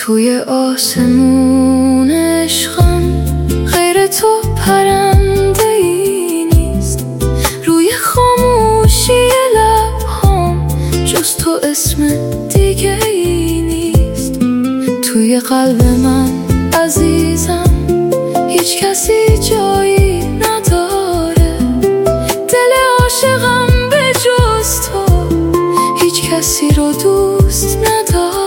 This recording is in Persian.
توی آسمون عشقم غیر تو پرنده ای نیست، روی خاموشی لبهام جز تو اسم دیگه ای نیست. توی قلب من عزیزم هیچ کسی جایی نداره، دل عاشقم به جز تو هیچ کسی رو دوست نداره.